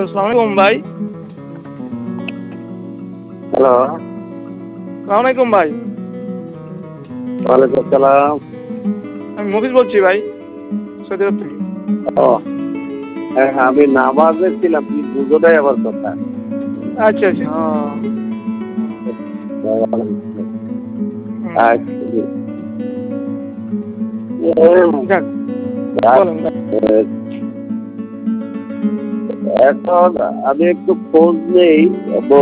আসসালামু আলাইকুম ভাই। হ্যালো, সালাম আলাইকুম ভাই। ওয়ালাইকুম আসসালাম। আমি মফিজ বলছি ভাই, সৌদি আরব থেকে। ও হ্যাঁ, আমি নামাজে ছিলাম, তুমি বুঝো নাই আমার কথা। আচ্ছা আচ্ছা। হুম। আচ্ছা, যাক, বলেন ভাই। এখন আমি একটু খোঁজ নেই